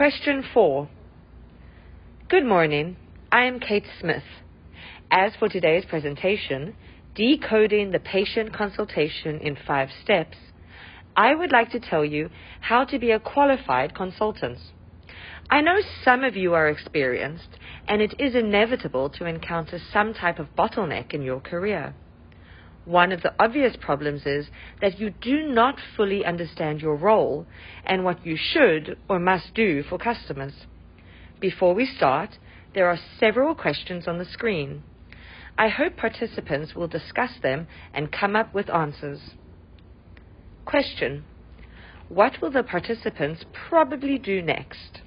Question 4. Good morning. I am Kate Smith. As for today's presentation, Decoding the Patient Consultation in 5 Steps, I would like to tell you how to be a qualified consultant. I know some of you are experienced, and it is inevitable to encounter some type of bottleneck in your career. One of the obvious problems is that you do not fully understand your role and what you should or must do for customers. Before we start, there are several questions on the screen. I hope participants will discuss them and come up with answers. Question: what will the participants probably do next?